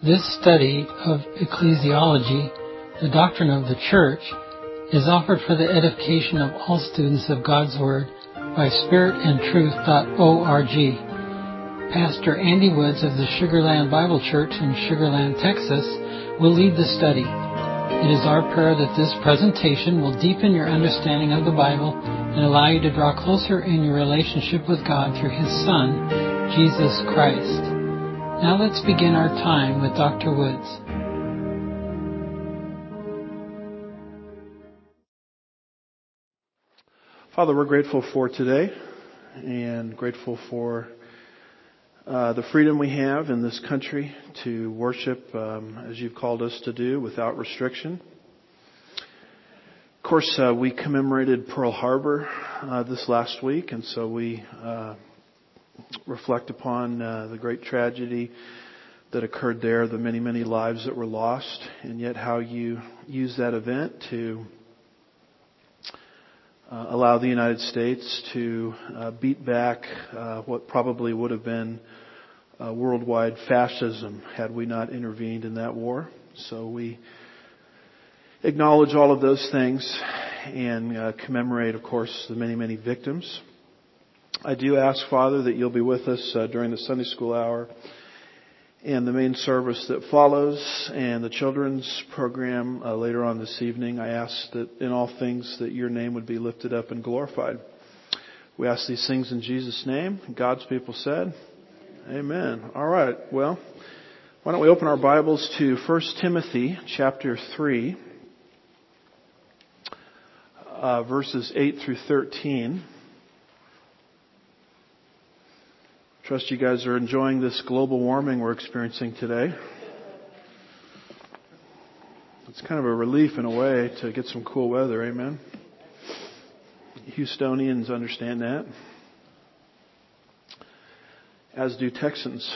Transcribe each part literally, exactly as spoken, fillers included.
This study of ecclesiology, the doctrine of the Church, is offered for the edification of all students of God's Word by spirit and truth dot org. Pastor Andy Woods of the Sugar Land Bible Church in Sugar Land, Texas, will lead the study. It is our prayer that this presentation will deepen your understanding of the Bible and allow you to draw closer in your relationship with God through His Son, Jesus Christ. Now let's begin our time with Doctor Woods. Father, we're grateful for today and grateful for uh, the freedom we have in this country to worship um, as you've called us to do without restriction. Of course, uh, we commemorated Pearl Harbor uh, this last week, and so we uh, reflect upon uh, the great tragedy that occurred there, the many, many lives that were lost, and yet how you use that event to uh, allow the United States to uh, beat back uh, what probably would have been uh, worldwide fascism had we not intervened in that war. So we acknowledge all of those things and uh, commemorate, of course, the many, many victims. I do ask, Father, that you'll be with us uh, during the Sunday school hour and the main service that follows and the children's program uh, later on this evening. I ask that in all things that your name would be lifted up and glorified. We ask these things in Jesus' name. God's people said, amen. All right. Well, why don't we open our Bibles to First Timothy chapter three, uh, verses eight through thirteen. Trust you guys are enjoying this global warming we're experiencing today. It's kind of a relief in a way to get some cool weather, amen? Houstonians understand that, as do Texans.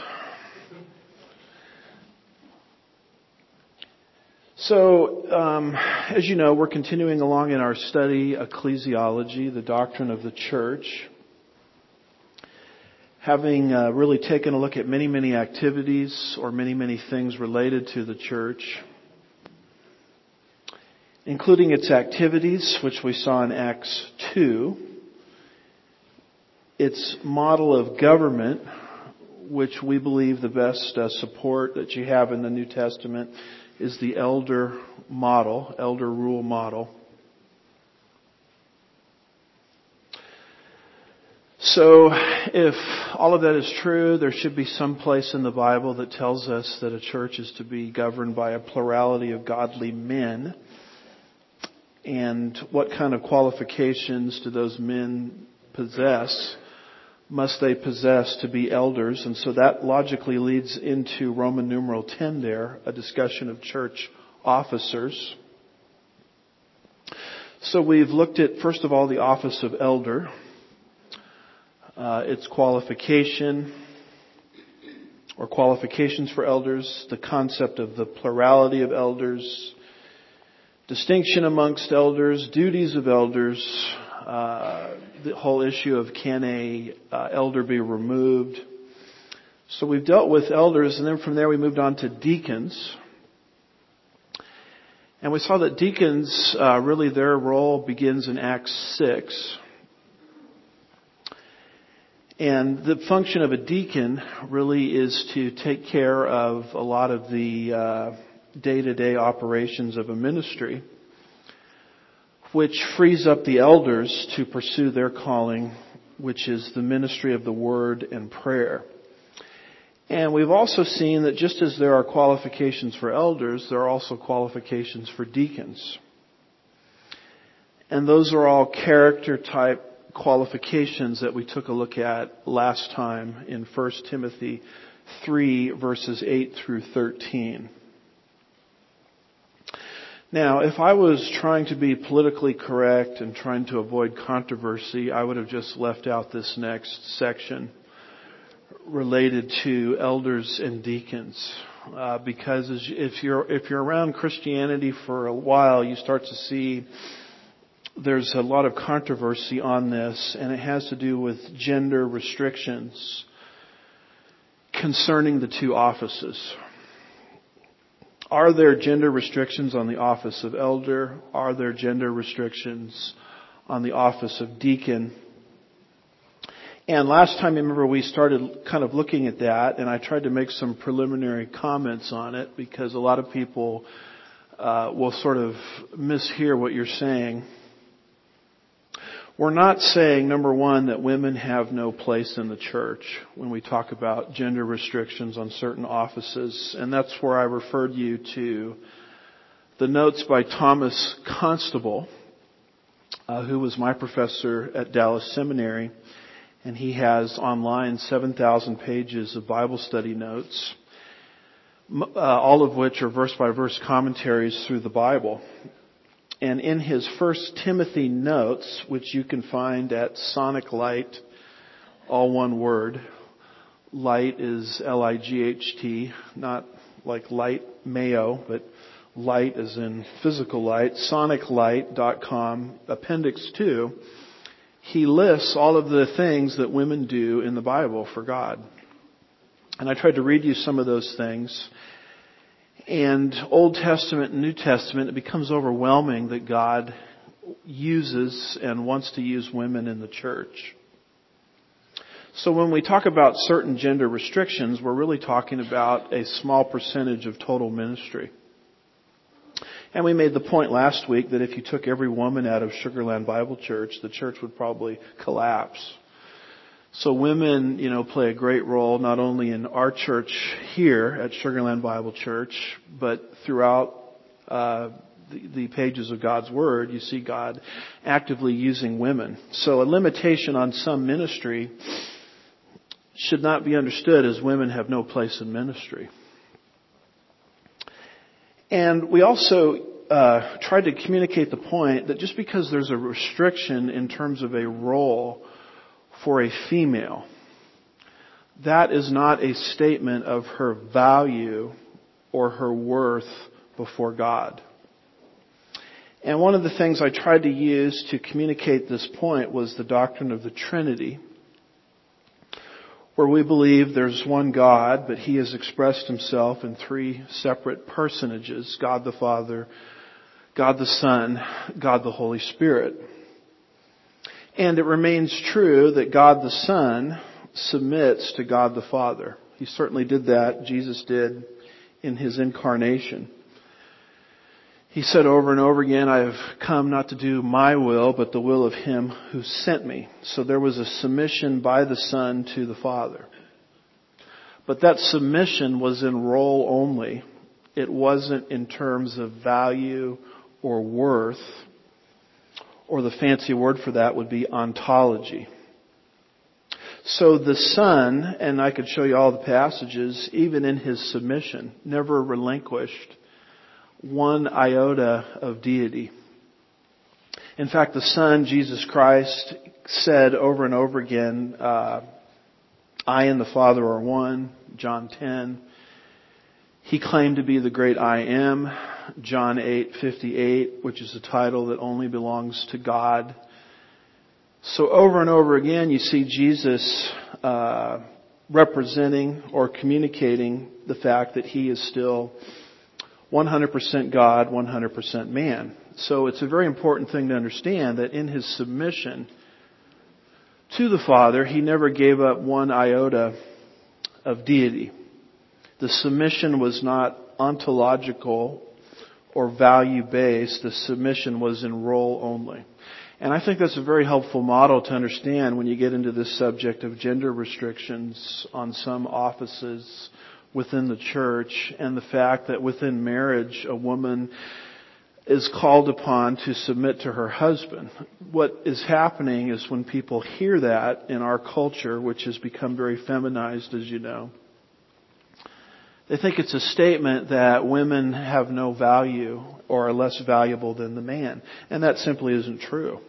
So, um, as you know, we're continuing along in our study, Ecclesiology, the doctrine of the church. Having uh, really taken a look at many, many activities or many, many things related to the church, including its activities, which we saw in Acts two, its model of government, which we believe the best uh, support that you have in the New Testament is the elder model, elder rule model. So if all of that is true, there should be some place in the Bible that tells us that a church is to be governed by a plurality of godly men. And what kind of qualifications do those men possess? Must they possess to be elders? And so that logically leads into Roman numeral ten there, a discussion of church officers. So we've looked at, first of all, the office of elder. Uh, its qualification or qualifications for elders, the concept of the plurality of elders, distinction amongst elders, duties of elders, uh, the whole issue of can a uh, elder be removed. So we've dealt with elders, and then from there we moved on to deacons. And we saw that deacons, uh, really their role begins in Acts six. And the function of a deacon really is to take care of a lot of the uh, day-to-day operations of a ministry, which frees up the elders to pursue their calling, which is the ministry of the word and prayer. And we've also seen that just as there are qualifications for elders, there are also qualifications for deacons. And those are all character type qualifications that we took a look at last time in First Timothy three, verses eight through thirteen. Now, if I was trying to be politically correct and trying to avoid controversy, I would have just left out this next section related to elders and deacons. Uh, because as- if you're if you're around Christianity for a while, you start to see there's a lot of controversy on this, and it has to do with gender restrictions concerning the two offices. Are there gender restrictions on the office of elder? Are there gender restrictions on the office of deacon? And last time, remember, we started kind of looking at that, and I tried to make some preliminary comments on it because a lot of people uh, will sort of mishear what you're saying. We're not saying, number one, that women have no place in the church when we talk about gender restrictions on certain offices. And that's where I referred you to the notes by Thomas Constable, uh, who was my professor at Dallas Seminary. And he has online seven thousand pages of Bible study notes, uh, all of which are verse-by-verse commentaries through the Bible. And in his First Timothy notes, which you can find at Sonic Light, all one word, light is L I G H T, not like light mayo, but light as in physical light, sonic light dot com, Appendix two, he lists all of the things that women do in the Bible for God. And I tried to read you some of those things. And Old Testament and New Testament, it becomes overwhelming that God uses and wants to use women in the church. So when we talk about certain gender restrictions, we're really talking about a small percentage of total ministry. And we made the point last week that if you took every woman out of Sugarland Bible Church, the church would probably collapse. So women, you know, play a great role not only in our church here at Sugarland Bible Church, but throughout uh, the, the pages of God's Word, you see God actively using women. So a limitation on some ministry should not be understood as women have no place in ministry. And we also uh, tried to communicate the point that just because there's a restriction in terms of a role for a female, that is not a statement of her value or her worth before God. And one of the things I tried to use to communicate this point was the doctrine of the Trinity, where we believe there's one God, but He has expressed Himself in three separate personages: God the Father, God the Son, God the Holy Spirit. And it remains true that God the Son submits to God the Father. He certainly did that. Jesus did in His incarnation. He said over and over again, I have come not to do my will, but the will of Him who sent me. So there was a submission by the Son to the Father. But that submission was in role only. It wasn't in terms of value or worth, or the fancy word for that would be ontology. So the Son, and I could show you all the passages, even in His submission, never relinquished one iota of deity. In fact, the Son, Jesus Christ, said over and over again, uh, I and the Father are one, John ten. He claimed to be the great I am, John eight fifty-eight, which is a title that only belongs to God. So over and over again, you see Jesus uh, representing or communicating the fact that He is still one hundred percent God, one hundred percent man. So it's a very important thing to understand that in His submission to the Father, He never gave up one iota of deity. The submission was not ontological or value-based. The submission was in role only. And I think that's a very helpful model to understand when you get into this subject of gender restrictions on some offices within the church, and the fact that within marriage a woman is called upon to submit to her husband. What is happening is when people hear that in our culture, which has become very feminized, as you know, they think it's a statement that women have no value or are less valuable than the man. And that simply isn't true.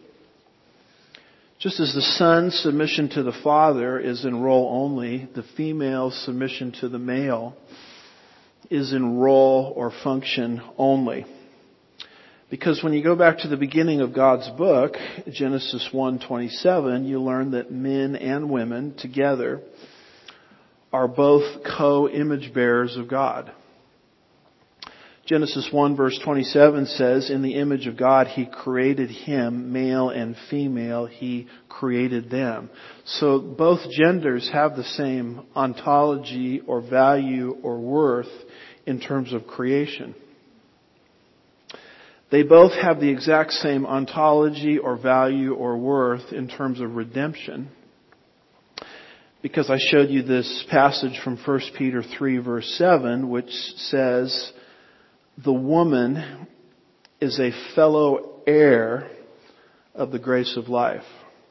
Just as the Son's submission to the Father is in role only, the female's submission to the male is in role or function only. Because when you go back to the beginning of God's book, Genesis one twenty-seven, you learn that men and women together are both co-image bearers of God. Genesis one verse twenty-seven says, in the image of God He created him, male and female, He created them. So both genders have the same ontology or value or worth in terms of creation. They both have the exact same ontology or value or worth in terms of redemption. Because I showed you this passage from First Peter three verse seven, which says, the woman is a fellow heir of the grace of life.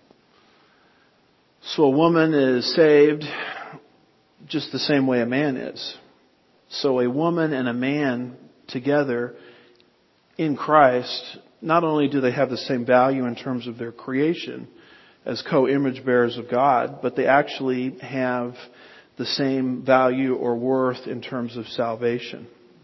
So a woman is saved just the same way a man is. So a woman and a man together in Christ, not only do they have the same value in terms of their creation as co-image bearers of God, but they actually have the same value or worth in terms of salvation.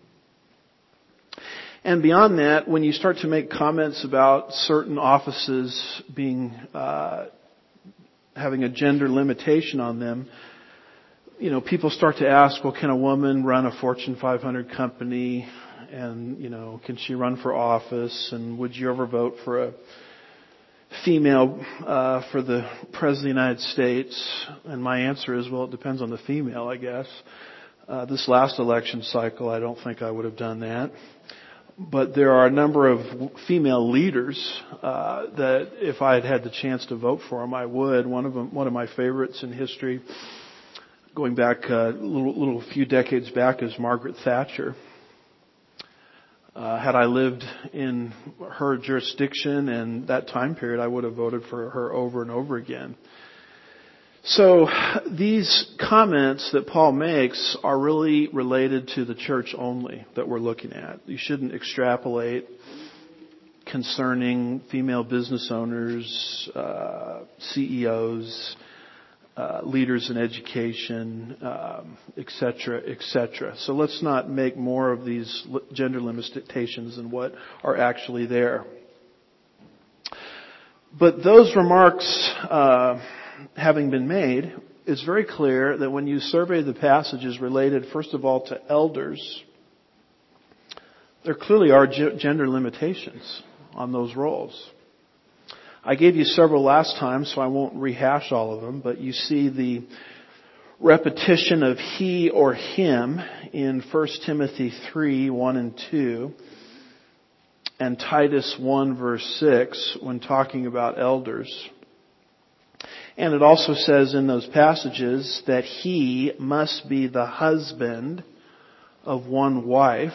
And beyond that, when you start to make comments about certain offices being, uh, having a gender limitation on them, you know, people start to ask, well, can a woman run a Fortune five hundred company? And, you know, can she run for office? And would you ever vote for a female uh, for the President of the United States? And my answer is, well, it depends on the female, I guess. Uh, this last election cycle, I don't think I would have done that. But there are a number of female leaders uh, that if I had had the chance to vote for them, I would. One of them, one of my favorites in history, going back a little, little few decades back, is Margaret Thatcher. Uh, had I lived in her jurisdiction and that time period, I would have voted for her over and over again. So these comments that Paul makes are really related to the church only that we're looking at. You shouldn't extrapolate concerning female business owners, uh, C E Os, uh, leaders in education, um, et cetera, et cetera. So let's not make more of these gender limitations than what are actually there. But those remarks, uh, having been made, it's very clear that when you survey the passages related, first of all, to elders, there clearly are g- gender limitations on those roles. I gave you several last time, so I won't rehash all of them, but you see the repetition of he or him in First Timothy three, one and two, and Titus one, verse six, when talking about elders. And it also says in those passages that he must be the husband of one wife.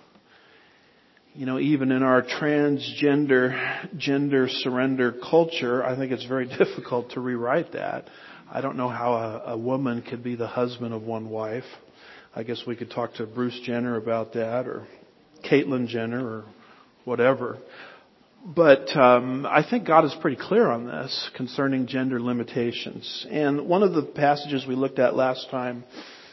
You know, even in our transgender, gender surrender culture, I think it's very difficult to rewrite that. I don't know how a, a woman could be the husband of one wife. I guess we could talk to Bruce Jenner about that, or Caitlyn Jenner, or whatever. But um, I think God is pretty clear on this concerning gender limitations. And one of the passages we looked at last time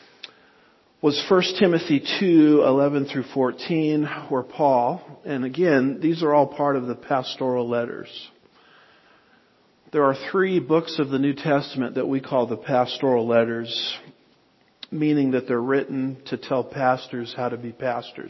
was First Timothy two, eleven through fourteen, where Paul, and again, these are all part of the pastoral letters. There are three books of the New Testament that we call the pastoral letters, meaning that they're written to tell pastors how to be pastors.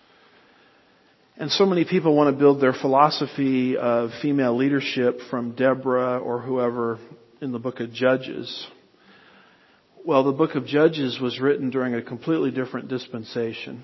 And so many people want to build their philosophy of female leadership from Deborah or whoever in the book of Judges. Well, the book of Judges was written during a completely different dispensation.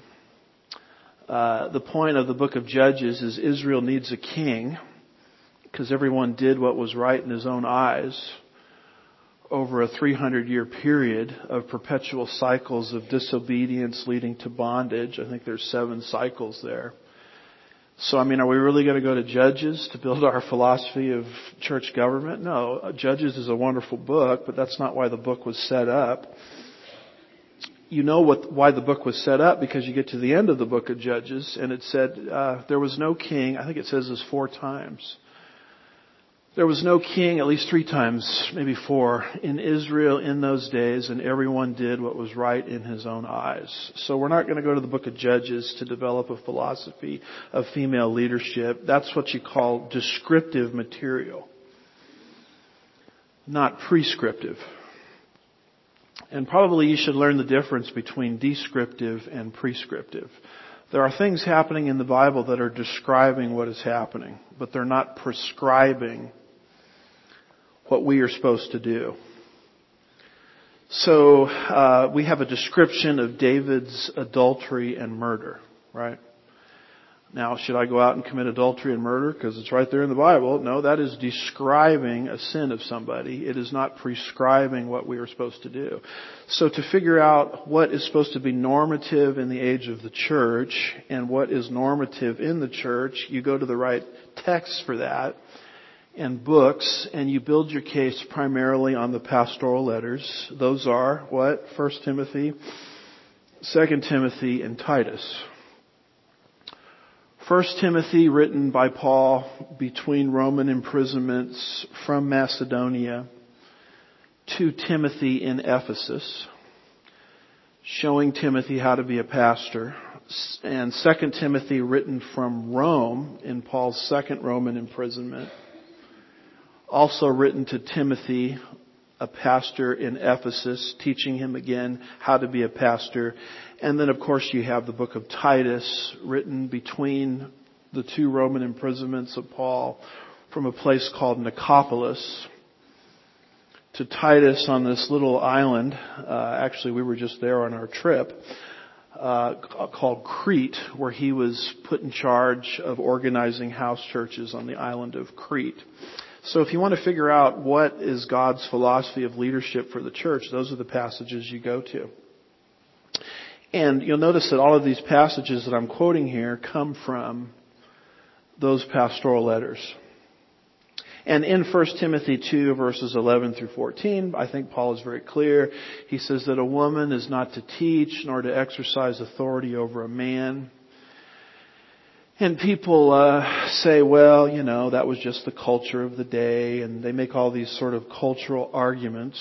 Uh, the point of the book of Judges is Israel needs a king because everyone did what was right in his own eyes over a three hundred year period of perpetual cycles of disobedience leading to bondage. I think there's seven cycles there. So, I mean, are we really going to go to Judges to build our philosophy of church government? No, Judges is a wonderful book, but that's not why the book was set up. You know what, why the book was set up, because you get to the end of the book of Judges, and it said uh, there was no king. I think it says this four times. There was no king, at least three times, maybe four, in Israel in those days, and everyone did what was right in his own eyes. So we're not going to go to the book of Judges to develop a philosophy of female leadership. That's what you call descriptive material, not prescriptive. And probably you should learn the difference between descriptive and prescriptive. There are things happening in the Bible that are describing what is happening, but they're not prescribing what we are supposed to do. So uh, we have a description of David's adultery and murder, right? Now, should I go out and commit adultery and murder because it's right there in the Bible? No, that is describing a sin of somebody. It is not prescribing what we are supposed to do. So to figure out what is supposed to be normative in the age of the church and what is normative in the church, you go to the right text for that and books, and you build your case primarily on the pastoral letters. Those are what? First Timothy, Second Timothy, and Titus. First Timothy, written by Paul between Roman imprisonments from Macedonia to Timothy in Ephesus, showing Timothy how to be a pastor. And Second Timothy, written from Rome in Paul's second Roman imprisonment, also written to Timothy, a pastor in Ephesus, teaching him again how to be a pastor. And then, of course, you have the book of Titus, written between the two Roman imprisonments of Paul from a place called Nicopolis to Titus on this little island. Uh, actually, we were just there on our trip, uh, called Crete, where he was put in charge of organizing house churches on the island of Crete. So if you want to figure out what is God's philosophy of leadership for the church, those are the passages you go to. And you'll notice that all of these passages that I'm quoting here come from those pastoral letters. And in First Timothy two, verses eleven through fourteen, I think Paul is very clear. He says that a woman is not to teach nor to exercise authority over a man. And people uh, say, well, you know, that was just the culture of the day, and they make all these sort of cultural arguments.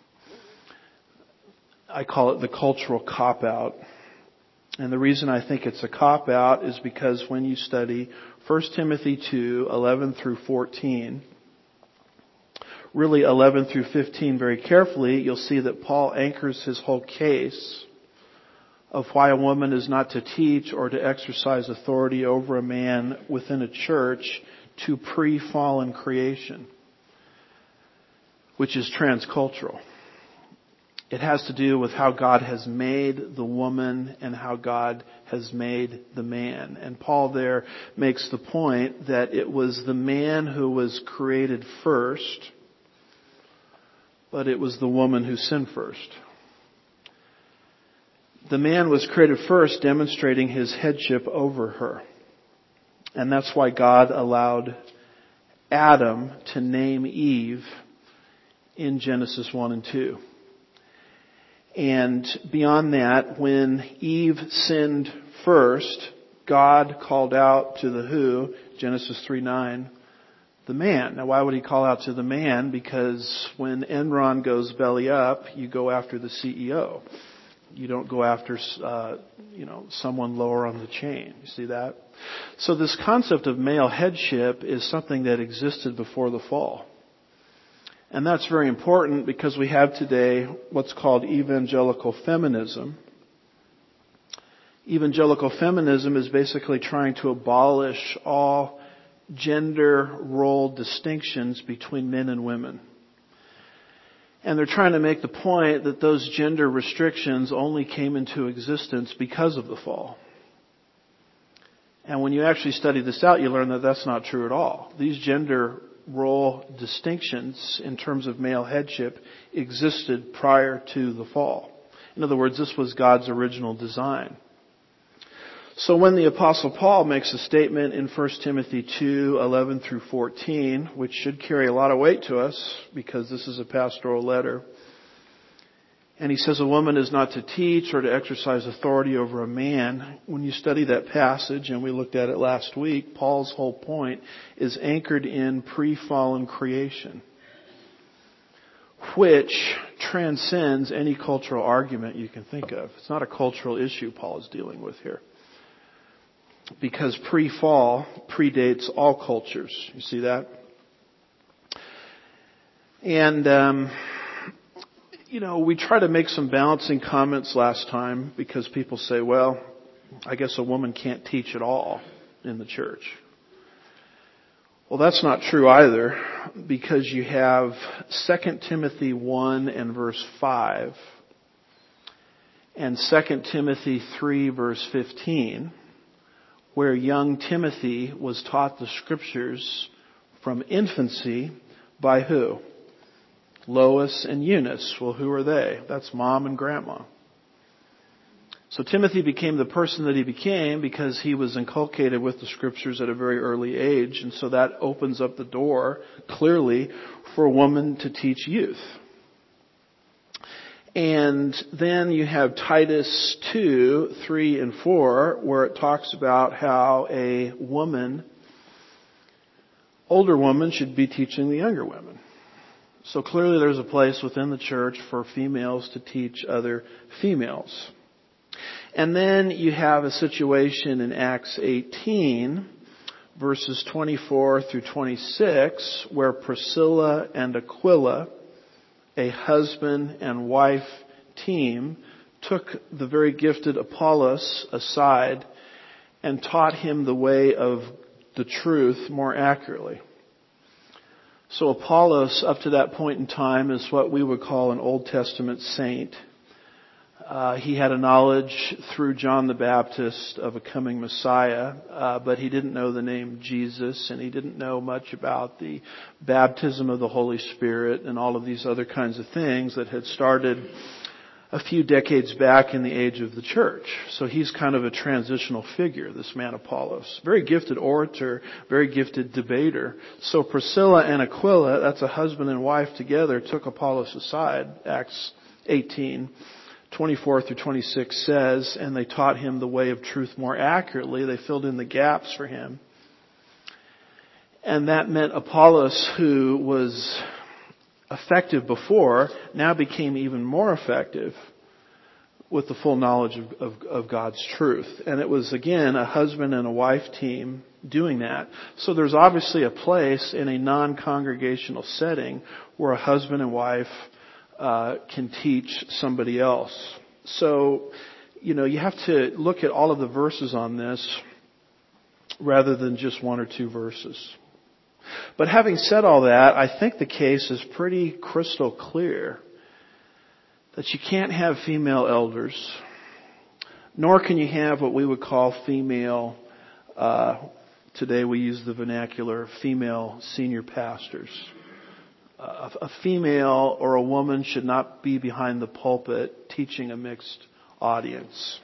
I call it the cultural cop-out. And the reason I think it's a cop-out is because when you study First Timothy two, eleven through fourteen, really eleven through fifteen very carefully, you'll see that Paul anchors his whole case of why a woman is not to teach or to exercise authority over a man within a church to pre-fallen creation, which is transcultural. It has to do with how God has made the woman and how God has made the man. And Paul there makes the point that it was the man who was created first, but it was the woman who sinned first. The man was created first, demonstrating his headship over her. And that's why God allowed Adam to name Eve in Genesis one and two. And beyond that, when Eve sinned first, God called out to the who, Genesis three nine, the man. Now why would he call out to the man? Because when Enron goes belly up, you go after the C E O. You don't go after, uh, you know, someone lower on the chain. You see that? So this concept of male headship is something that existed before the fall. And that's very important because we have today what's called evangelical feminism. Evangelical feminism is basically trying to abolish all gender role distinctions between men and women. And they're trying to make the point that those gender restrictions only came into existence because of the fall. And when you actually study this out, you learn that that's not true at all. These gender role distinctions in terms of male headship existed prior to the fall. In other words, this was God's original design. So when the Apostle Paul makes a statement in First Timothy two, eleven through fourteen, which should carry a lot of weight to us because this is a pastoral letter, and he says a woman is not to teach or to exercise authority over a man, when you study that passage, and we looked at it last week, Paul's whole point is anchored in pre-fallen creation, which transcends any cultural argument you can think of. It's not a cultural issue Paul is dealing with here. Because pre-fall predates all cultures. You see that? And, um, you know, we try to make some balancing comments last time because people say, well, I guess a woman can't teach at all in the church. Well, that's not true either, because you have Second Timothy one and verse five and Second Timothy three verse fifteen, where young Timothy was taught the scriptures from infancy by who? Lois and Eunice. Well, who are they? That's mom and grandma. So Timothy became the person that he became because he was inculcated with the scriptures at a very early age. And so that opens up the door clearly for a woman to teach youth. And then you have Titus two, three and four, where it talks about how a woman, older woman, should be teaching the younger women. So clearly there's a place within the church for females to teach other females. And then you have a situation in Acts eighteen, verses twenty-four through twenty-six, where Priscilla and Aquila, a husband and wife team, took the very gifted Apollos aside and taught him the way of the truth more accurately. So Apollos, up to that point in time, is what we would call an Old Testament saint. Uh, he had a knowledge through John the Baptist of a coming Messiah, uh, but he didn't know the name Jesus, and he didn't know much about the baptism of the Holy Spirit and all of these other kinds of things that had started a few decades back in the age of the church. So he's kind of a transitional figure, this man Apollos. Very gifted orator, very gifted debater. So Priscilla and Aquila, that's a husband and wife together, took Apollos aside. Acts eighteen. twenty-four through twenty-six says, and they taught him the way of truth more accurately. They filled in the gaps for him. And that meant Apollos, who was effective before, now became even more effective with the full knowledge of, of, of God's truth. And it was, again, a husband and a wife team doing that. So there's obviously a place in a non-congregational setting where a husband and wife Uh, can teach somebody else. So, you know, you have to look at all of the verses on this rather than just one or two verses. But having said all that, I think the case is pretty crystal clear that you can't have female elders, nor can you have what we would call female, uh, today we use the vernacular, female senior pastors. A female or a woman should not be behind the pulpit teaching a mixed audience.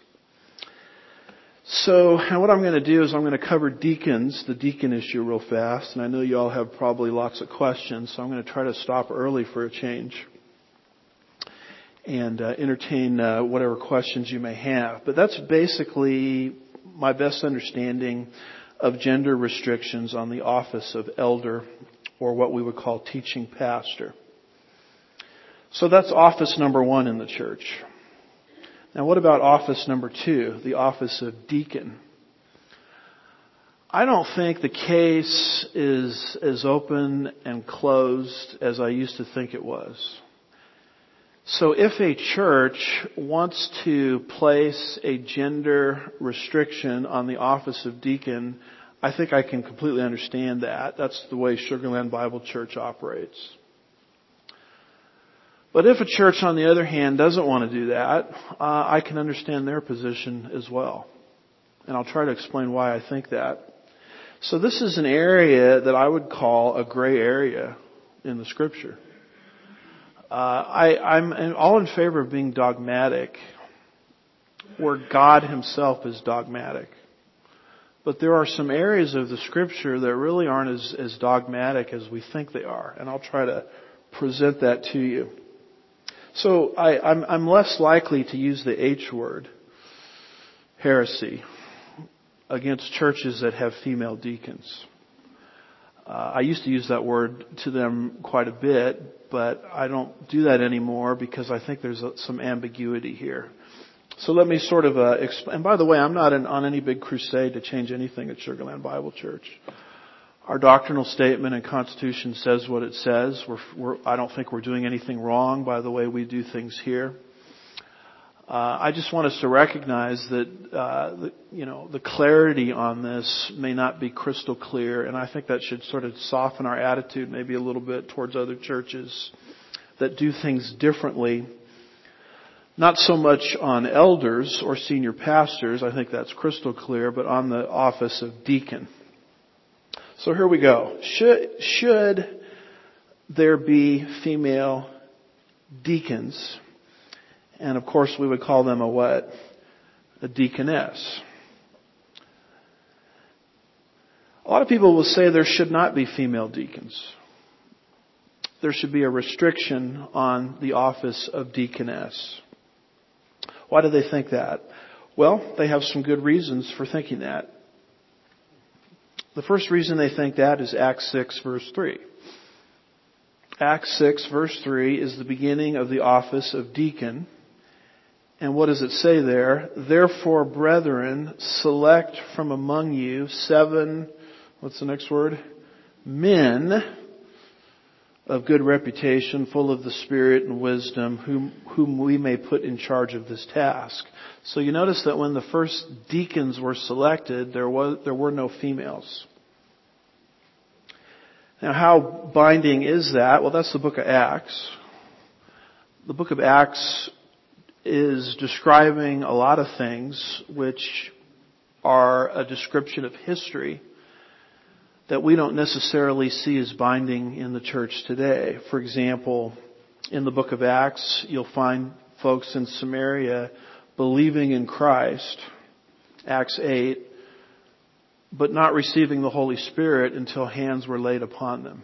So what I'm going to do is I'm going to cover deacons, the deacon issue real fast. And I know you all have probably lots of questions, so I'm going to try to stop early for a change and uh, entertain uh, whatever questions you may have. But that's basically my best understanding of gender restrictions on the office of elder, or what we would call teaching pastor. So that's office number one in the church. Now what about office number two, the office of deacon? I don't think the case is as open and closed as I used to think it was. So if a church wants to place a gender restriction on the office of deacon, I think I can completely understand that. That's the way Sugar Land Bible Church operates. But if a church, on the other hand, doesn't want to do that, uh, I can understand their position as well. And I'll try to explain why I think that. So this is an area that I would call a gray area in the Scripture. Uh, I, I'm all in favor of being dogmatic, where God Himself is dogmatic. But there are some areas of the Scripture that really aren't as, as dogmatic as we think they are. And I'll try to present that to you. So I, I'm, I'm less likely to use the H word, heresy, against churches that have female deacons. Uh, I used to use that word to them quite a bit, but I don't do that anymore because I think there's some ambiguity here. So let me sort of uh, explain. And by the way, I'm not in, on any big crusade to change anything at Sugar Land Bible Church. Our doctrinal statement and Constitution says what it says. We're, we're, I don't think we're doing anything wrong by the way we do things here. Uh, I just want us to recognize that, uh, the, you know, the clarity on this may not be crystal clear, and I think that should sort of soften our attitude maybe a little bit towards other churches that do things differently. Not so much on elders or senior pastors, I think that's crystal clear, but on the office of deacon. So here we go. Should, should there be female deacons? And of course we would call them a what? A deaconess. A lot of people will say there should not be female deacons. There should be a restriction on the office of deaconess. Why do they think that? Well, they have some good reasons for thinking that. The first reason they think that is Acts six verse three. Acts six verse three is the beginning of the office of deacon. And what does it say there? Therefore, brethren, select from among you seven, what's the next word? Men of good reputation, full of the Spirit and wisdom, whom, whom we may put in charge of this task. So you notice that when the first deacons were selected, there was there were no females. Now, how binding is that? Well, that's the book of Acts. The book of Acts is describing a lot of things which are a description of history that we don't necessarily see as binding in the church today. For example, in the book of Acts, you'll find folks in Samaria believing in Christ, Acts eight, but not receiving the Holy Spirit until hands were laid upon them.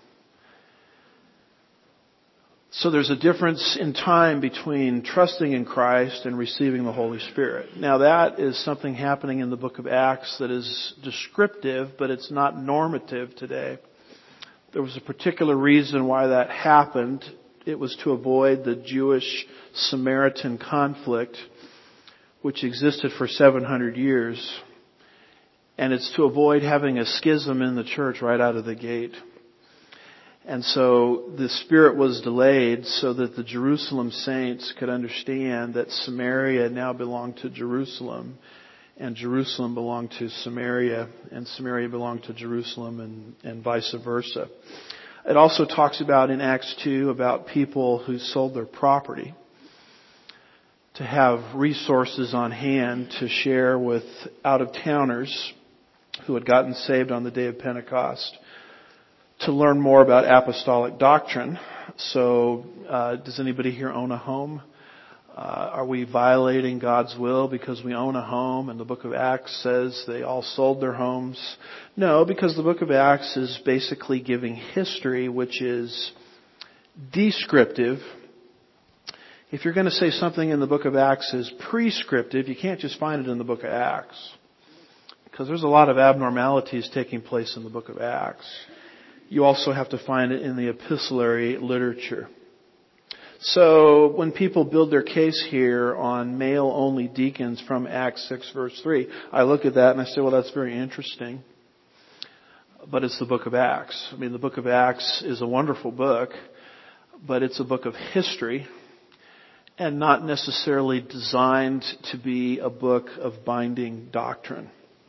So there's a difference in time between trusting in Christ and receiving the Holy Spirit. Now that is something happening in the book of Acts that is descriptive, but it's not normative today. There was a particular reason why that happened. It was to avoid the Jewish-Samaritan conflict, which existed for seven hundred years. And it's to avoid having a schism in the church right out of the gate. And so the Spirit was delayed so that the Jerusalem saints could understand that Samaria now belonged to Jerusalem, and Jerusalem belonged to Samaria, and Samaria belonged to Jerusalem, and, and vice versa. It also talks about in Acts two about people who sold their property to have resources on hand to share with out-of-towners who had gotten saved on the day of Pentecost, to learn more about apostolic doctrine. So, uh, does anybody here own a home? Uh, are we violating God's will because we own a home? And the book of Acts says they all sold their homes. No, because the book of Acts is basically giving history, which is descriptive. If you're going to say something in the book of Acts is prescriptive, you can't just find it in the book of Acts, because there's a lot of abnormalities taking place in the book of Acts. You also have to find it in the epistolary literature. So when people build their case here on male-only deacons from Acts six verse three, I look at that and I say, well, that's very interesting. But it's the book of Acts. I mean, the book of Acts is a wonderful book, but it's a book of history and not necessarily designed to be a book of binding doctrine.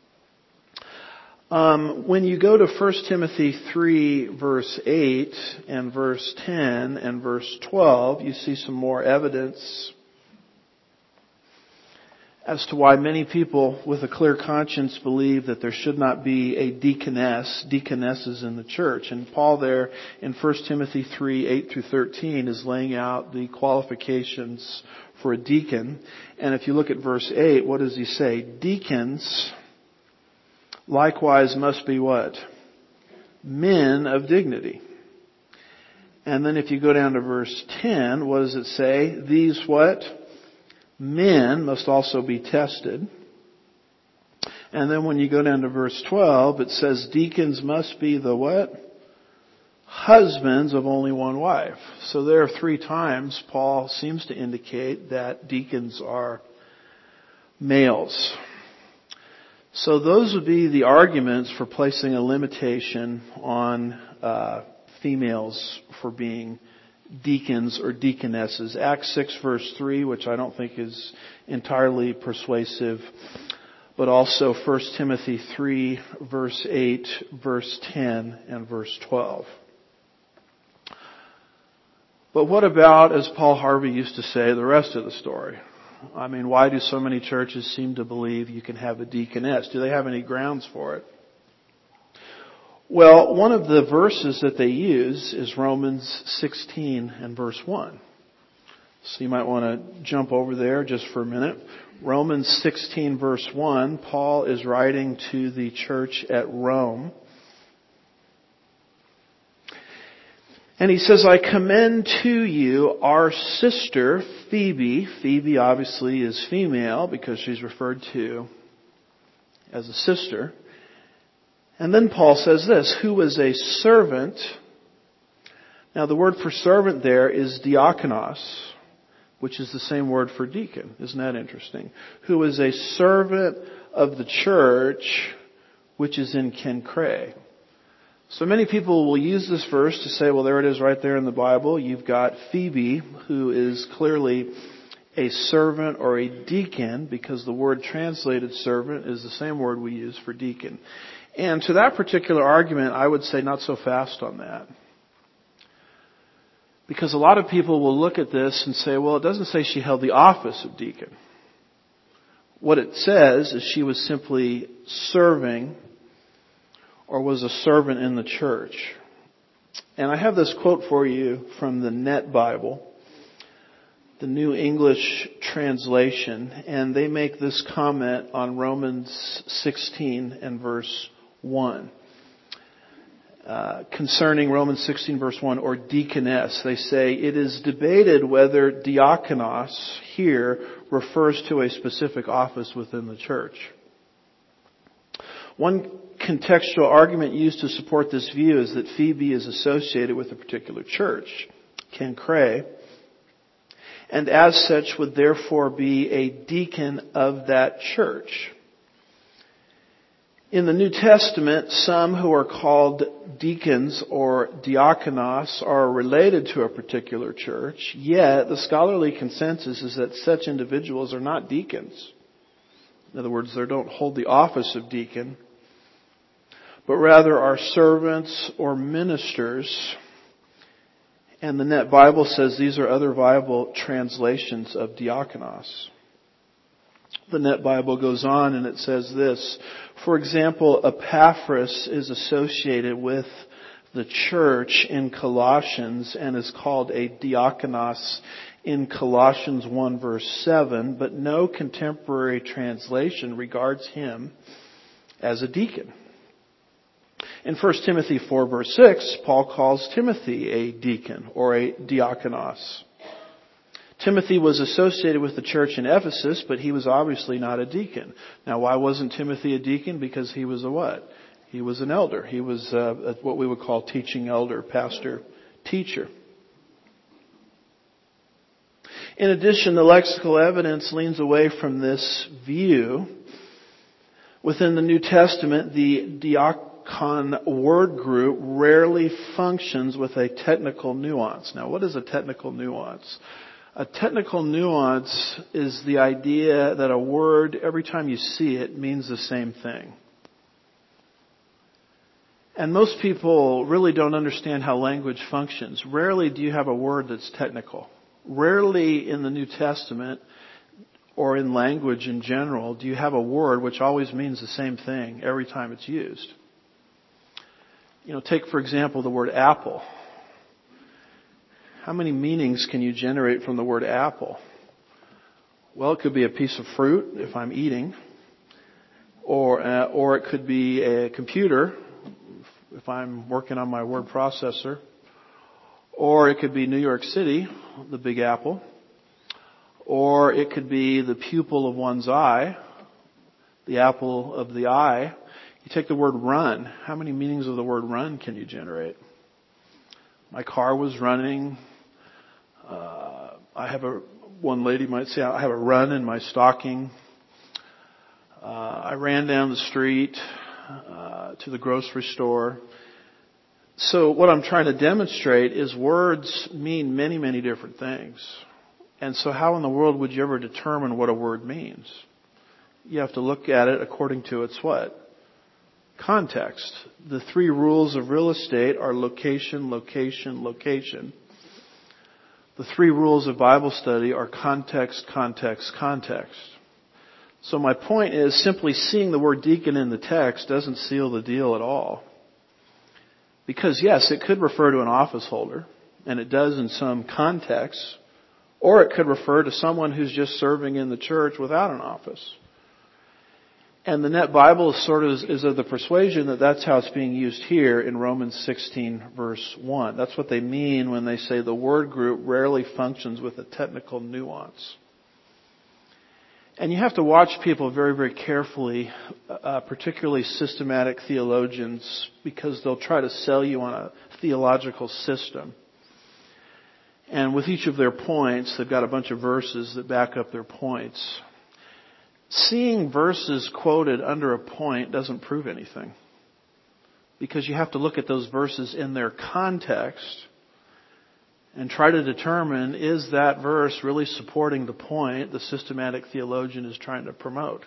Um, when you go to First Timothy three verse eight and verse ten and verse twelve, you see some more evidence as to why many people with a clear conscience believe that there should not be a deaconess, deaconesses in the church. And Paul there in First Timothy three, eight through thirteen is laying out the qualifications for a deacon. And if you look at verse eight, what does he say? Deacons likewise must be what? Men of dignity. And then if you go down to verse ten, what does it say? These what? Men must also be tested. And then when you go down to verse twelve, it says deacons must be the what? Husbands of only one wife. So there are three times Paul seems to indicate that deacons are males. So those would be the arguments for placing a limitation on uh, females for being deacons or deaconesses. Acts six verse three, which I don't think is entirely persuasive, but also First Timothy three verse eight, verse ten, and verse twelve. But what about, as Paul Harvey used to say, the rest of the story? I mean, why do so many churches seem to believe you can have a deaconess? Do they have any grounds for it? Well, one of the verses that they use is Romans sixteen and verse one. So you might want to jump over there just for a minute. Romans sixteen verse one, Paul is writing to the church at Rome. And he says, I commend to you our sister Phoebe. Phoebe obviously is female because she's referred to as a sister. And then Paul says this, who was a servant. Now the word for servant there is diakonos, which is the same word for deacon. Isn't that interesting? Who is a servant of the church, which is in Cenchreae. So many people will use this verse to say, well, there it is right there in the Bible. You've got Phoebe, who is clearly a servant or a deacon, because the word translated servant is the same word we use for deacon. And to that particular argument, I would say not so fast on that. Because a lot of people will look at this and say, well, it doesn't say she held the office of deacon. What it says is she was simply serving or was a servant in the church. And I have this quote for you from the Net Bible, the New English Translation, and they make this comment on Romans sixteen and verse one. Uh, concerning Romans sixteen verse one, or deaconess, they say, it is debated whether diakonos here refers to a specific office within the church. One contextual argument used to support this view is that Phoebe is associated with a particular church, Cenchreae, and as such would therefore be a deacon of that church. In the New Testament, some who are called deacons or diakonos are related to a particular church, yet the scholarly consensus is that such individuals are not deacons. In other words, they don't hold the office of deacon, but rather are servants or ministers. And the Net Bible says these are other viable translations of diakonos. The Net Bible goes on and it says this. For example, Epaphras is associated with the church in Colossians and is called a diakonos in Colossians one verse seven, but no contemporary translation regards him as a deacon. In First Timothy four verse six, Paul calls Timothy a deacon or a diakonos. Timothy was associated with the church in Ephesus, but he was obviously not a deacon. Now, why wasn't Timothy a deacon? Because he was a what? He was an elder. He was uh, what we would call teaching elder, pastor, teacher. In addition, the lexical evidence leans away from this view. Within the New Testament, the diakon word group rarely functions with a technical nuance. Now, what is a technical nuance? A technical nuance is the idea that a word, every time you see it, means the same thing. And most people really don't understand how language functions. Rarely do you have a word that's technical. Rarely in the New Testament or in language in general do you have a word which always means the same thing every time it's used. You know, take for example the word apple. How many meanings can you generate from the word apple? Well, it could be a piece of fruit if I'm eating, or uh, or it could be a computer if I'm working on my word processor, or it could be New York City, the Big Apple, or it could be the pupil of one's eye, the apple of the eye. You take the word run. How many meanings of the word run can you generate? My car was running. Uh, I have a, one lady might say, I have a run in my stocking. Uh, I ran down the street uh, to the grocery store. So what I'm trying to demonstrate is words mean many, many different things. And so how in the world would you ever determine what a word means? You have to look at it according to its what? Context. The three rules of real estate are location, location, location. The three rules of Bible study are context, context, context. So my point is simply seeing the word deacon in the text doesn't seal the deal at all. Because yes, it could refer to an office holder, and it does in some contexts, or it could refer to someone who's just serving in the church without an office. And the Net Bible is sort of is of the persuasion that that's how it's being used here in Romans sixteen verse one. That's what they mean when they say the word group rarely functions with a technical nuance. And you have to watch people very, very carefully, uh, particularly systematic theologians, because they'll try to sell you on a theological system. And with each of their points, they've got a bunch of verses that back up their points. Seeing verses quoted under a point doesn't prove anything, because you have to look at those verses in their context and try to determine, is that verse really supporting the point the systematic theologian is trying to promote?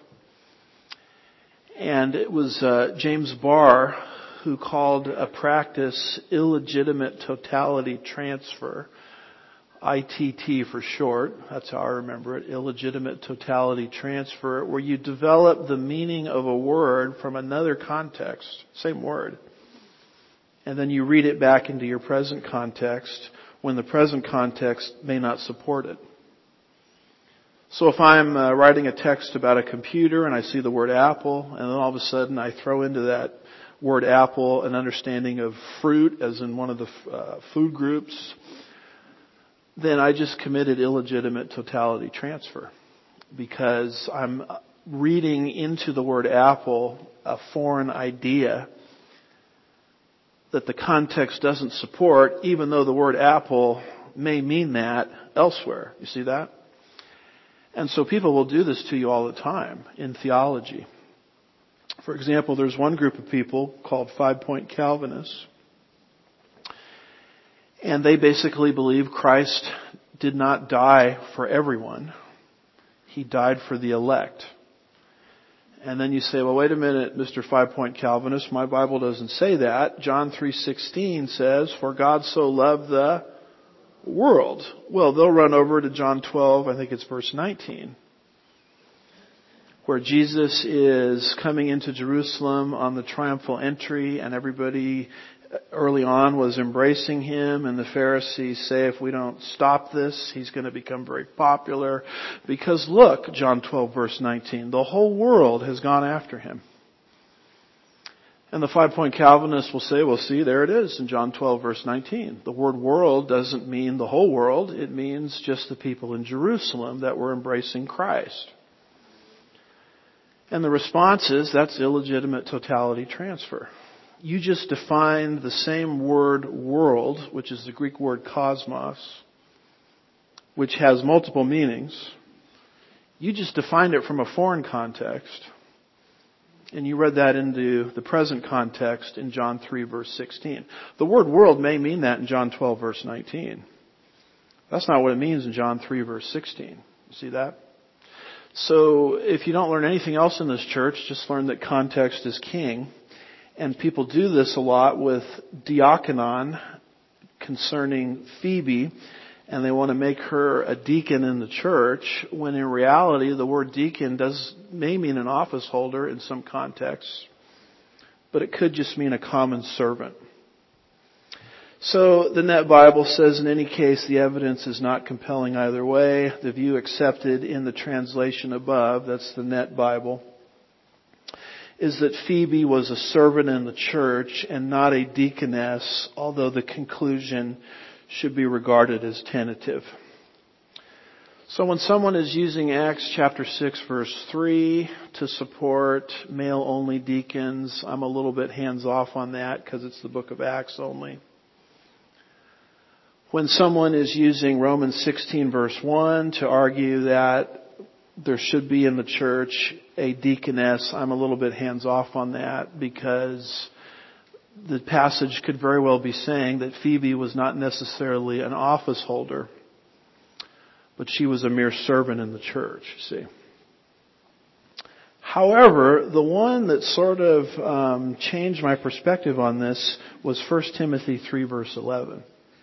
And it was uh, James Barr who called a practice illegitimate totality transfer, I T T for short. That's how I remember it, illegitimate totality transfer, where you develop the meaning of a word from another context, same word, and then you read it back into your present context when the present context may not support it. So if I'm uh, writing a text about a computer and I see the word apple, and then all of a sudden I throw into that word apple an understanding of fruit, as in one of the uh, food groups, then I just committed illegitimate totality transfer, because I'm reading into the word apple a foreign idea that the context doesn't support, even though the word apple may mean that elsewhere. You see that? And so people will do this to you all the time in theology. For example, there's one group of people called Five-Point Calvinists, and they basically believe Christ did not die for everyone. He died for the elect. And then you say, well, wait a minute, Mister Five-Point Calvinist, my Bible doesn't say that. John three sixteen says, for God so loved the world. Well, they'll run over to John twelve, I think it's verse nineteen, where Jesus is coming into Jerusalem on the triumphal entry, and everybody early on was embracing him, and the Pharisees say, if we don't stop this, he's going to become very popular. Because look, John twelve verse nineteen, the whole world has gone after him. And the Five-Point Calvinists will say, well, see, there it is in John twelve verse nineteen. The word world doesn't mean the whole world. It means just the people in Jerusalem that were embracing Christ. And the response is, that's illegitimate totality transfer. You just defined the same word world, which is the Greek word cosmos, which has multiple meanings. You just defined it from a foreign context, and you read that into the present context in John three verse sixteen. The word world may mean that in John twelve verse nineteen. That's not what it means in John three verse sixteen. You see that? So if you don't learn anything else in this church, just learn that context is king. And people do this a lot with diakonon concerning Phoebe, and they want to make her a deacon in the church, when in reality the word deacon does may mean an office holder in some contexts, but it could just mean a common servant. So the Net Bible says, in any case, the evidence is not compelling either way. The view accepted in the translation above, that's the Net Bible, is that Phoebe was a servant in the church and not a deaconess, although the conclusion should be regarded as tentative. So when someone is using Acts chapter six verse three to support male-only deacons, I'm a little bit hands-off on that because it's the book of Acts only. When someone is using Romans sixteen verse one to argue that there should be in the church a deaconess, I'm a little bit hands off on that, because the passage could very well be saying that Phoebe was not necessarily an office holder, but she was a mere servant in the church, you see. However, the one that sort of um, changed my perspective on this was First Timothy three, verse eleven.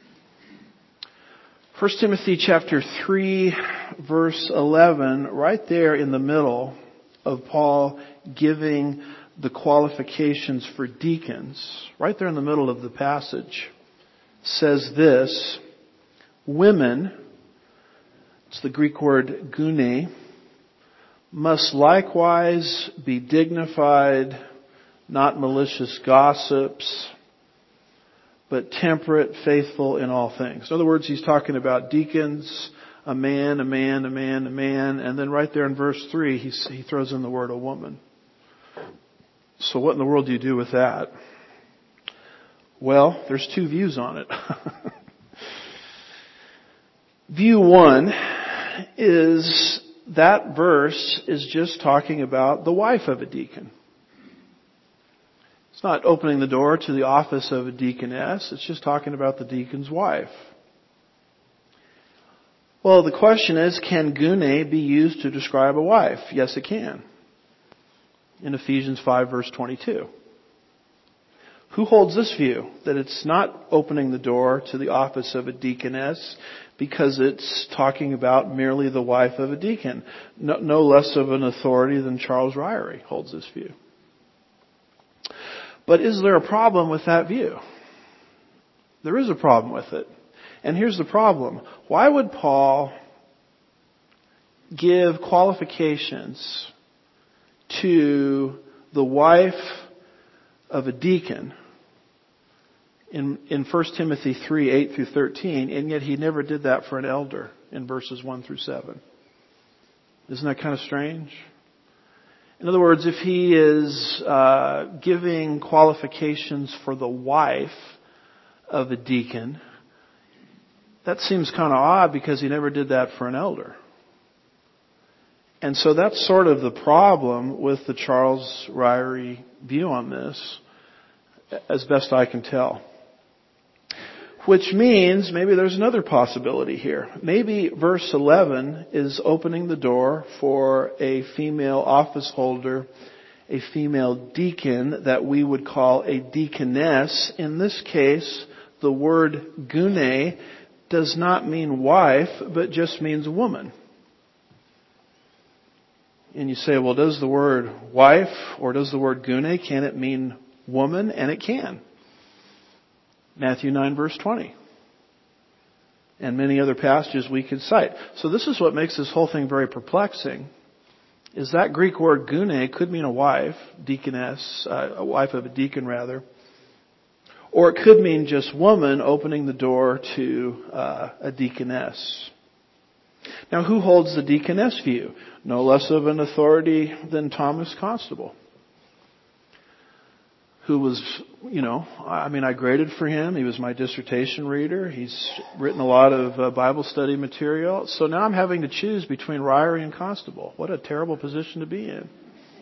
First Timothy chapter three, verse eleven, right there in the middle of Paul giving the qualifications for deacons, right there in the middle of the passage, says this: women, it's the Greek word gune, must likewise be dignified, not malicious gossips, but temperate, faithful in all things. In other words, he's talking about deacons, a man, a man, a man, a man, and then right there in verse three, he, he throws in the word a woman. So what in the world do you do with that? Well, there's two views on it. View one is that verse is just talking about the wife of a deacon. It's not opening the door to the office of a deaconess. It's just talking about the deacon's wife. Well, the question is, can gune be used to describe a wife? Yes, it can. In Ephesians five, verse twenty-two. Who holds this view? That it's not opening the door to the office of a deaconess because it's talking about merely the wife of a deacon. No, no less of an authority than Charles Ryrie holds this view. But is there a problem with that view? There is a problem with it. And here's the problem. Why would Paul give qualifications to the wife of a deacon in, in First Timothy three, eight through thirteen, and yet he never did that for an elder in verses one through seven? Isn't that kind of strange? In other words, if he is uh, giving qualifications for the wife of a deacon, that seems kind of odd because he never did that for an elder. And so that's sort of the problem with the Charles Ryrie view on this, as best I can tell. Which means maybe there's another possibility here. Maybe verse eleven is opening the door for a female office holder, a female deacon that we would call a deaconess. In this case, the word gune does not mean wife, but just means woman. And you say, well, does the word wife or does the word gune, can it mean woman? And it can. Matthew nine, verse twenty. And many other passages we could cite. So this is what makes this whole thing very perplexing, is that Greek word gune could mean a wife, deaconess, uh, a wife of a deacon rather. Or it could mean just woman opening the door to uh, a deaconess. Now, who holds the deaconess view? No less of an authority than Thomas Constable, who was, you know, I mean, I graded for him. He was my dissertation reader. He's written a lot of uh, Bible study material. So now I'm having to choose between Ryrie and Constable. What a terrible position to be in.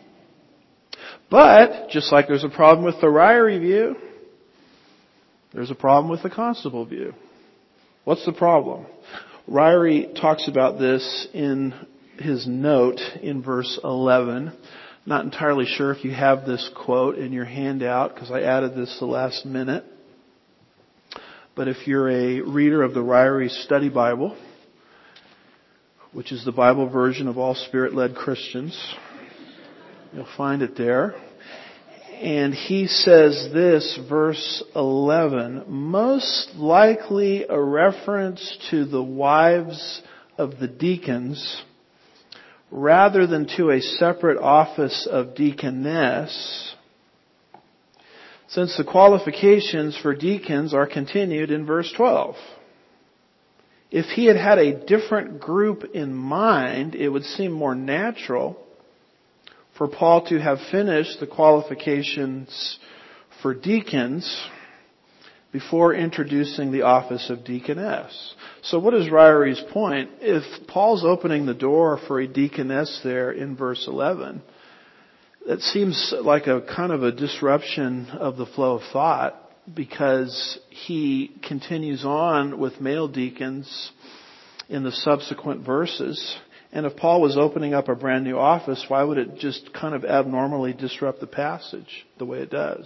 But, just like there's a problem with the Ryrie view, there's a problem with the Constable view. What's the problem? Ryrie talks about this in his note in verse eleven. Not entirely sure if you have this quote in your handout because I added this the last minute. But if you're a reader of the Ryrie Study Bible, which is the Bible version of all Spirit-led Christians, you'll find it there. And he says this, verse eleven, most likely a reference to the wives of the deacons rather than to a separate office of deaconess, since the qualifications for deacons are continued in verse twelve. If he had had a different group in mind, it would seem more natural for Paul to have finished the qualifications for deacons before introducing the office of deaconess. So what is Ryrie's point? If Paul's opening the door for a deaconess there in verse eleven, That seems like a kind of a disruption of the flow of thought, because he continues on with male deacons in the subsequent verses. And if Paul was opening up a brand new office, why would it just kind of abnormally disrupt the passage the way it does?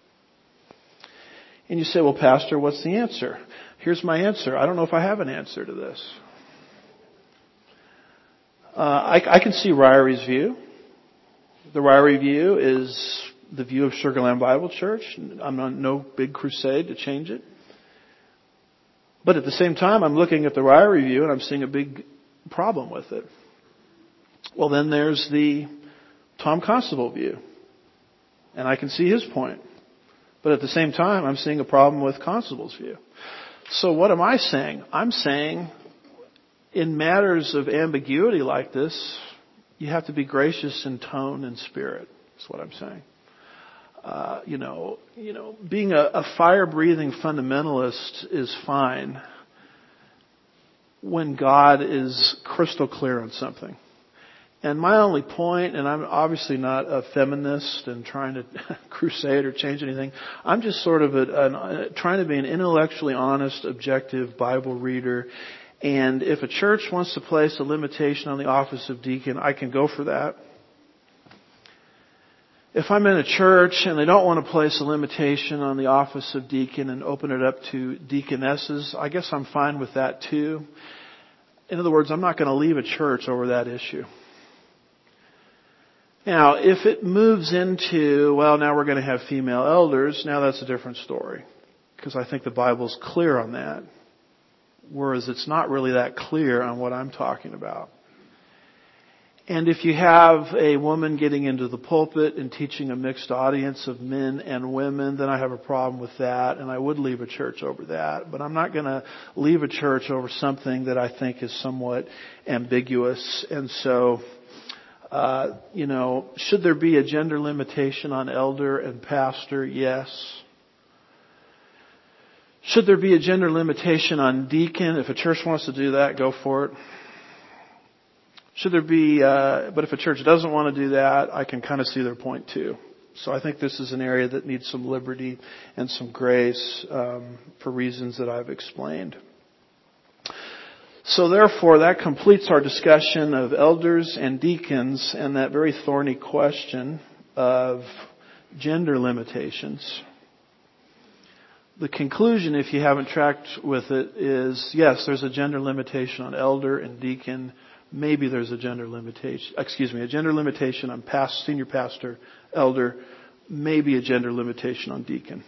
And you say, well, Pastor, what's the answer? Here's my answer. I don't know if I have an answer to this. Uh, I, I can see Ryrie's view. The Ryrie view is the view of Sugar Land Bible Church. I'm on no big crusade to change it. But at the same time, I'm looking at the Ryrie view and I'm seeing a big problem with it. Well, then there's the Tom Constable view. And I can see his point. But at the same time, I'm seeing a problem with Constable's view. So what am I saying? I'm saying in matters of ambiguity like this, you have to be gracious in tone and spirit. That's what I'm saying. Uh, you know, you know, being a, a fire-breathing fundamentalist is fine when God is crystal clear on something. And my only point, and I'm obviously not a feminist and trying to crusade or change anything. I'm just sort of a, a, trying to be an intellectually honest, objective Bible reader. And if a church wants to place a limitation on the office of deacon, I can go for that. If I'm in a church and they don't want to place a limitation on the office of deacon and open it up to deaconesses, I guess I'm fine with that too. In other words, I'm not going to leave a church over that issue. Now, if it moves into, well, now we're going to have female elders, now that's a different story. Because I think the Bible's clear on that. Whereas it's not really that clear on what I'm talking about. And if you have a woman getting into the pulpit and teaching a mixed audience of men and women, then I have a problem with that, and I would leave a church over that. But I'm not going to leave a church over something that I think is somewhat ambiguous. And so, uh, you know, should there be a gender limitation on elder and pastor? Yes. Should there be a gender limitation on deacon? If a church wants to do that, go for it. Should there be, uh, but if a church doesn't want to do that, I can kind of see their point too. So I think this is an area that needs some liberty and some grace um, for reasons that I've explained. So therefore, that completes our discussion of elders and deacons and that very thorny question of gender limitations. The conclusion, if you haven't tracked with it, is yes, there's a gender limitation on elder and deacon. Maybe there's a gender limitation, excuse me, a gender limitation on past, senior pastor, elder, maybe a gender limitation on deacon.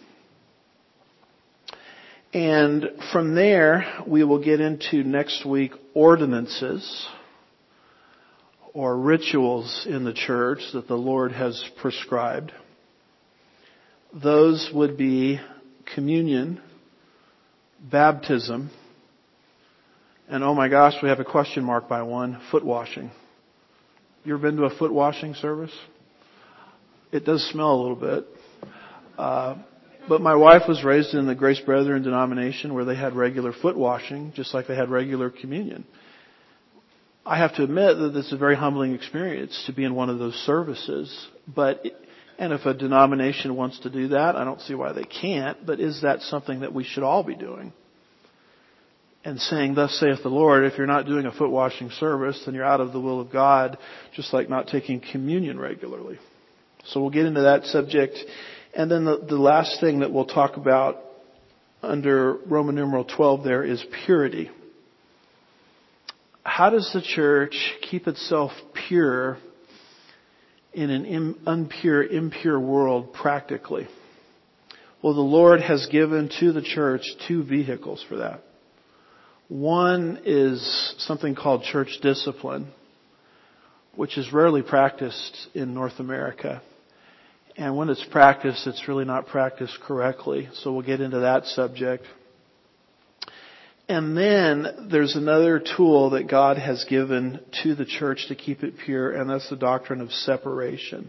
And from there, we will get into next week ordinances or rituals in the church that the Lord has prescribed. Those would be communion, baptism, and oh my gosh, we have a question mark by one, foot washing. You ever been to a foot washing service? It does smell a little bit. Uh, but my wife was raised in the Grace Brethren denomination where they had regular foot washing, just like they had regular communion. I have to admit that it's a very humbling experience to be in one of those services. But, and if a denomination wants to do that, I don't see why they can't. But is that something that we should all be doing? And saying, thus saith the Lord, if you're not doing a foot washing service, then you're out of the will of God, just like not taking communion regularly. So we'll get into that subject. And then the, the last thing that we'll talk about under Roman numeral twelve there is purity. How does the church keep itself pure in an im, unpure, impure world practically? Well, the Lord has given to the church two vehicles for that. One is something called church discipline, which is rarely practiced in North America. And when it's practiced, it's really not practiced correctly. So we'll get into that subject. And then there's another tool that God has given to the church to keep it pure, and that's the doctrine of separation.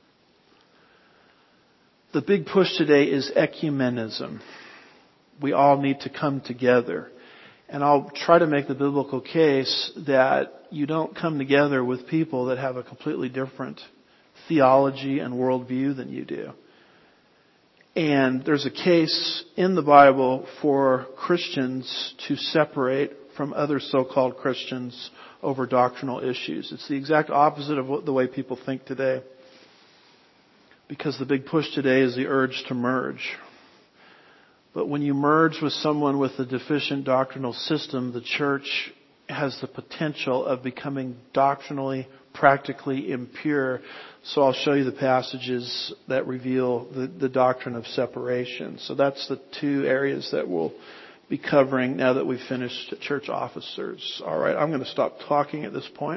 The big push today is ecumenism. We all need to come together. And I'll try to make the biblical case that you don't come together with people that have a completely different theology and worldview than you do. And there's a case in the Bible for Christians to separate from other so-called Christians over doctrinal issues. It's the exact opposite of what, the way people think today. Because the big push today is the urge to merge. But when you merge with someone with a deficient doctrinal system, the church has the potential of becoming doctrinally, practically impure. So I'll show you the passages that reveal the, the doctrine of separation. So that's the two areas that we'll be covering now that we've finished church officers. All right, I'm going to stop talking at this point.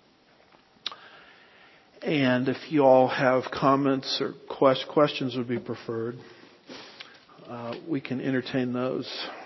And if you all have comments or questions would be preferred, uh, we can entertain those.